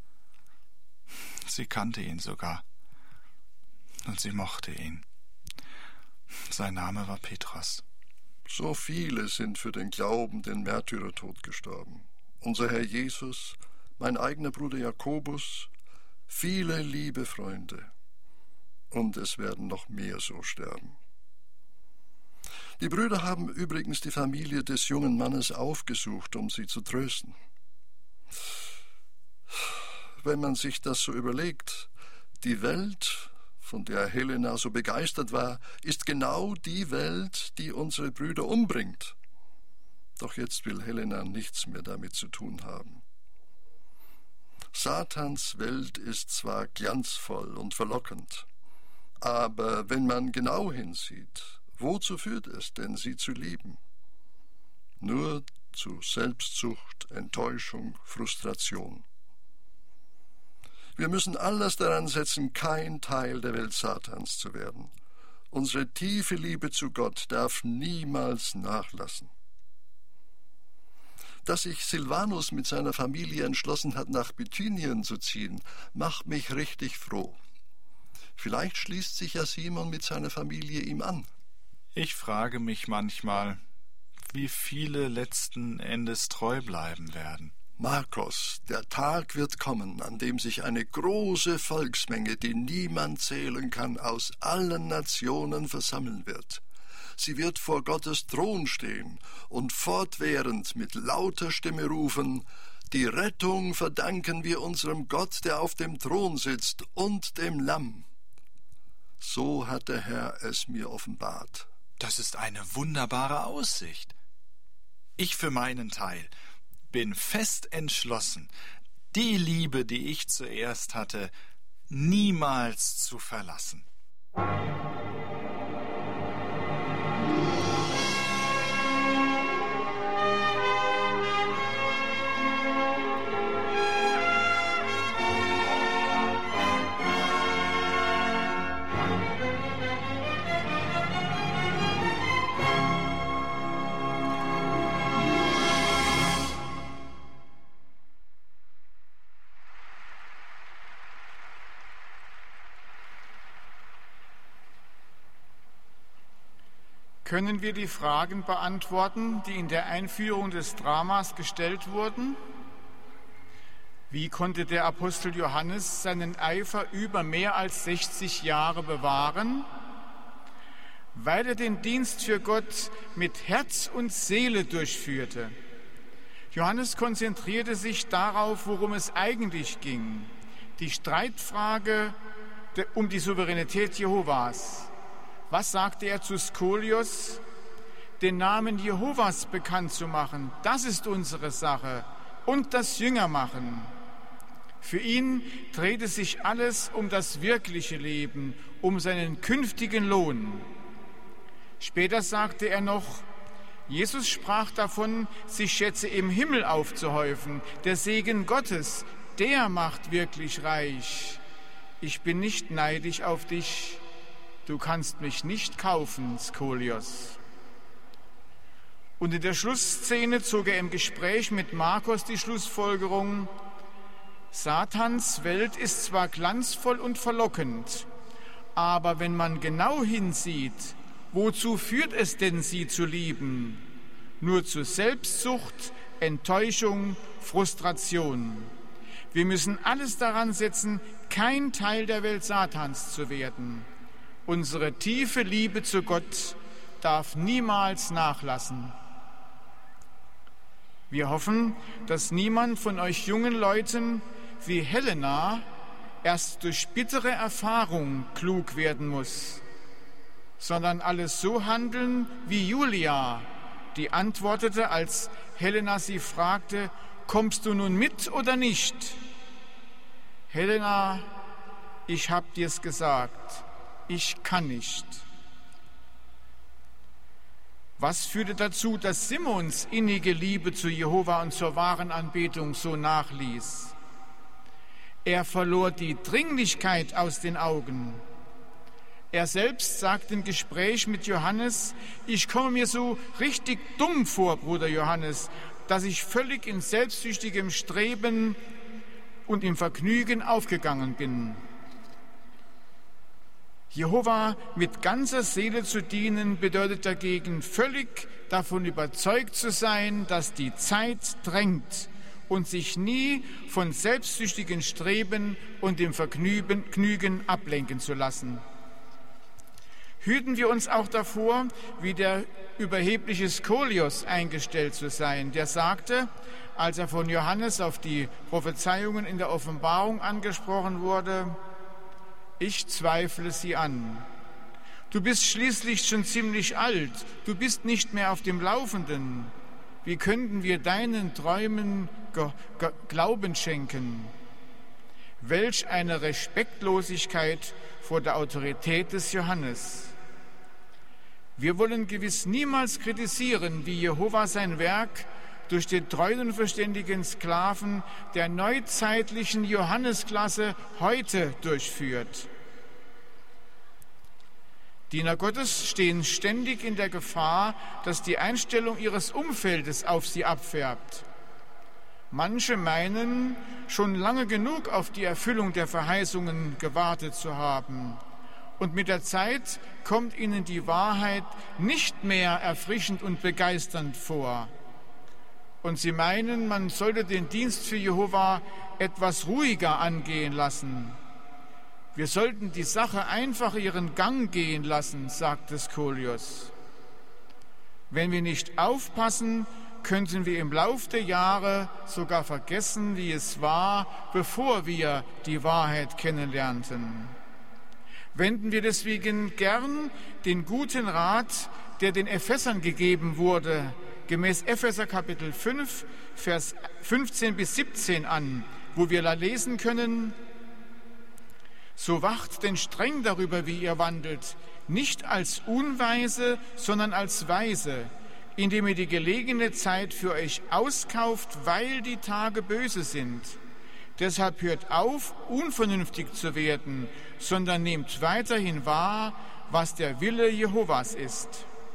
Sie kannte ihn sogar, und sie mochte ihn. Sein Name war Petros. So viele sind für den Glauben den Märtyrertod gestorben. Unser Herr Jesus, mein eigener Bruder Jakobus, viele liebe Freunde. Und es werden noch mehr so sterben. Die Brüder haben übrigens die Familie des jungen Mannes aufgesucht, um sie zu trösten. Wenn man sich das so überlegt, die Welt, von der Helena so begeistert war, ist genau die Welt, die unsere Brüder umbringt. Doch jetzt will Helena nichts mehr damit zu tun haben. Satans Welt ist zwar glanzvoll und verlockend, aber wenn man genau hinsieht, wozu führt es denn, sie zu lieben? Nur zu Selbstsucht, Enttäuschung, Frustration. Wir müssen alles daran setzen, kein Teil der Welt Satans zu werden. Unsere tiefe Liebe zu Gott darf niemals nachlassen. Dass sich Silvanus mit seiner Familie entschlossen hat, nach Bithynien zu ziehen, macht mich richtig froh. Vielleicht schließt sich ja Simon mit seiner Familie ihm an. Ich frage mich manchmal, wie viele letzten Endes treu bleiben werden. Markus, der Tag wird kommen, an dem sich eine große Volksmenge, die niemand zählen kann, aus allen Nationen versammeln wird. Sie wird vor Gottes Thron stehen und fortwährend mit lauter Stimme rufen: Die Rettung verdanken wir unserem Gott, der auf dem Thron sitzt, und dem Lamm. So hat der Herr es mir offenbart. Das ist eine wunderbare Aussicht. Ich für meinen Teil bin fest entschlossen, die Liebe, die ich zuerst hatte, niemals zu verlassen. Können wir die Fragen beantworten, die in der Einführung des Dramas gestellt wurden? Wie konnte der Apostel Johannes seinen Eifer über mehr als 60 Jahre bewahren? Weil er den Dienst für Gott mit Herz und Seele durchführte. Johannes konzentrierte sich darauf, worum es eigentlich ging: die Streitfrage um die Souveränität Jehovas. Was sagte er zu Skolios? Den Namen Jehovas bekannt zu machen, das ist unsere Sache, und das Jüngermachen. Für ihn drehte sich alles um das wirkliche Leben, um seinen künftigen Lohn. Später sagte er noch: Jesus sprach davon, sich Schätze im Himmel aufzuhäufen. Der Segen Gottes, der macht wirklich reich. Ich bin nicht neidisch auf dich. Du kannst mich nicht kaufen, Skolios. Und in der Schlussszene zog er im Gespräch mit Markus die Schlussfolgerung: Satans Welt ist zwar glanzvoll und verlockend, aber wenn man genau hinsieht, wozu führt es denn, sie zu lieben? Nur zu Selbstsucht, Enttäuschung, Frustration. Wir müssen alles daran setzen, kein Teil der Welt Satans zu werden. Unsere tiefe Liebe zu Gott darf niemals nachlassen. Wir hoffen, dass niemand von euch jungen Leuten wie Helena erst durch bittere Erfahrung klug werden muss. sondern alles so handeln wie Julia, die antwortete, als Helena sie fragte, kommst du nun mit oder nicht? Helena, ich hab dir's gesagt, ich kann nicht. Was führte dazu, dass Simons innige Liebe zu Jehova und zur wahren Anbetung so nachließ? Er verlor die Dringlichkeit aus den Augen. Er selbst sagt im Gespräch mit Johannes, ich komme mir so richtig dumm vor, Bruder Johannes, dass ich völlig in selbstsüchtigem Streben und im Vergnügen aufgegangen bin. Jehova mit ganzer Seele zu dienen, bedeutet dagegen völlig davon überzeugt zu sein, dass die Zeit drängt und sich nie von selbstsüchtigen Streben und dem Vergnügen ablenken zu lassen. Hüten wir uns auch davor, wie der überhebliche Skolios eingestellt zu sein, der sagte, als er von Johannes auf die Prophezeiungen in der Offenbarung angesprochen wurde, ich zweifle sie an. Du bist schließlich schon ziemlich alt, du bist nicht mehr auf dem Laufenden. Wie könnten wir deinen Träumen Glauben schenken? Welch eine Respektlosigkeit vor der Autorität des Johannes. Wir wollen gewiss niemals kritisieren, wie Jehova sein Werk durch den treuen und verständigen Sklaven der neuzeitlichen Johannesklasse heute durchführt. Diener Gottes stehen ständig in der Gefahr, dass die Einstellung ihres Umfeldes auf sie abfärbt. Manche meinen, schon lange genug auf die Erfüllung der Verheißungen gewartet zu haben. Und mit der Zeit kommt ihnen die Wahrheit nicht mehr erfrischend und begeisternd vor. Und sie meinen, man sollte den Dienst für Jehova etwas ruhiger angehen lassen. Wir sollten die Sache einfach ihren Gang gehen lassen, sagte Skolios. Wenn wir nicht aufpassen, könnten wir im Lauf der Jahre sogar vergessen, wie es war, bevor wir die Wahrheit kennenlernten. Wenden wir deswegen gern den guten Rat, der den Ephesern gegeben wurde, gemäß Epheser Kapitel 5, Vers 15 bis 17 an, wo wir da lesen können, so wacht denn streng darüber, wie ihr wandelt, nicht als Unweise, sondern als Weise, indem ihr die gelegene Zeit für euch auskauft, weil die Tage böse sind. Deshalb hört auf, unvernünftig zu werden, sondern nehmt weiterhin wahr, was der Wille Jehovas ist.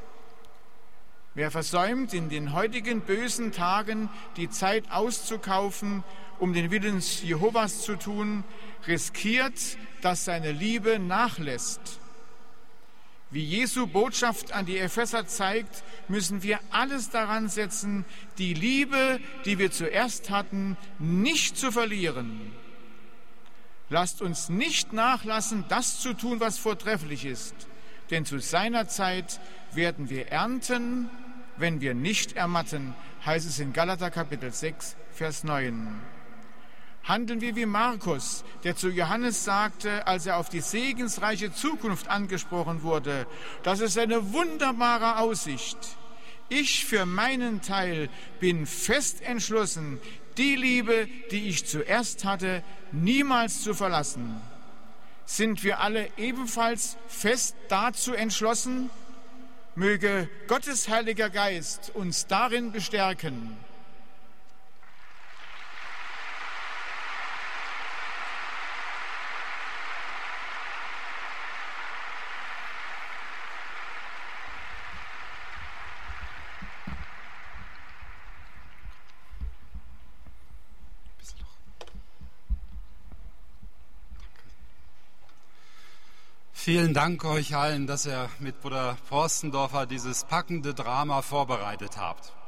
Wer versäumt, in den heutigen bösen Tagen die Zeit auszukaufen, um den Willen Jehovas zu tun, riskiert, dass seine Liebe nachlässt. Wie Jesu Botschaft an die Epheser zeigt, müssen wir alles daran setzen, die Liebe, die wir zuerst hatten, nicht zu verlieren. Lasst uns nicht nachlassen, das zu tun, was vortrefflich ist, denn zu seiner Zeit werden wir ernten, wenn wir nicht ermatten, heißt es in Galater Kapitel 6, Vers 9. Handeln wir wie Markus, der zu Johannes sagte, als er auf die segensreiche Zukunft angesprochen wurde, das ist eine wunderbare Aussicht. Ich für meinen Teil bin fest entschlossen, die Liebe, die ich zuerst hatte, niemals zu verlassen. Sind wir alle ebenfalls fest dazu entschlossen? Möge Gottes Heiliger Geist uns darin bestärken. Vielen Dank euch allen, dass ihr mit Bruder Forstendorfer dieses packende Drama vorbereitet habt.